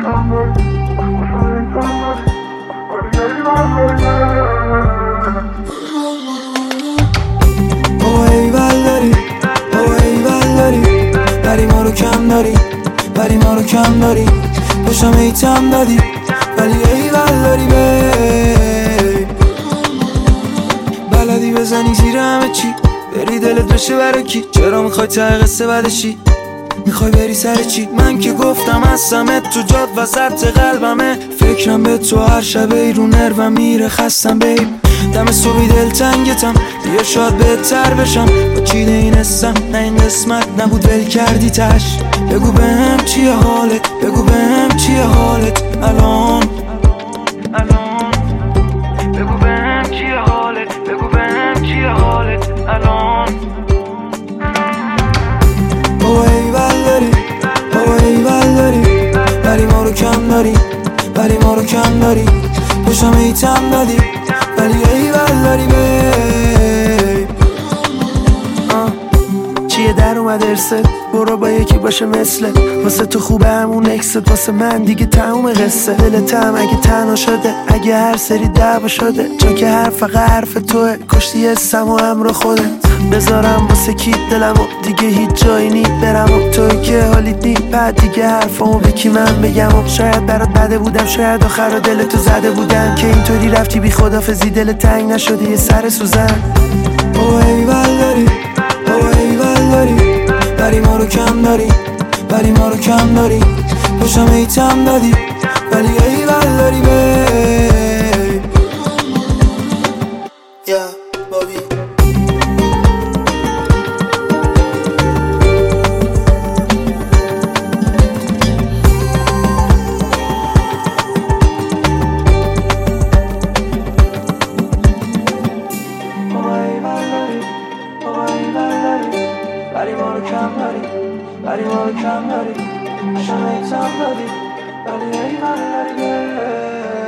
ولی ما رو کم داری، ولی ما رو کم داری، پشتم ایتم دادی ولی ایول داری بی بلدی بزنی زیر همه چی، بری دلت بشه برا کی؟ چرا میخوای ته قصه بعدشی؟ میخوای بری سر چی؟ من که گفتم هستمت تو جاد وسط قلبمه، فکرم به تو هر شبه رو نروم میره خستم بیب، دم صبحی دلتنگتم بیا شاید بهتر بشم، با چیده این حسم نه این قسمت نبود ول کردی تش، بگو بهم چیه حالت، بگو بهم چیه حالت الان، بگو بهم چیه حالت، بگو بهم چیه حالت الان. بابا ایول داری، بابا ایول داری، ولی ما رو کم داری، ولی ما رو کم داری، پشتم ایتم دادی ولی ایول داری بی چیه در اومد ارست، برو با یکی باشه مثلت، واسه تو خوبه همون اکست، واسه من دیگه تموم قصه، دلتم اگه تنها شده، اگه هر سری دعوا شده، چون که حرف فقط حرف توه، کشتی اسم و همراه خودت، بذارم واسه کی دلمو دیگه هیچ جایی نی برم و توی که حالیت نی، بعد دیگه حرفامو به کی من بگم و شاید برات بده بودم، شاید آخر دلتو زده بودم که اینطوری رفتی بی خدافزی، دل تنگ نشده یه سر سوزن. بابا ایول داری، بابا ایول داری، ولی ما رو کم داری، ولی ما رو کم داری، پشتم ایتم دادی ولی ایول داری بی یا بابی ولی ما رو کم داری، ولی ما رو کم داری، شما ایتم داری ولی ایول داری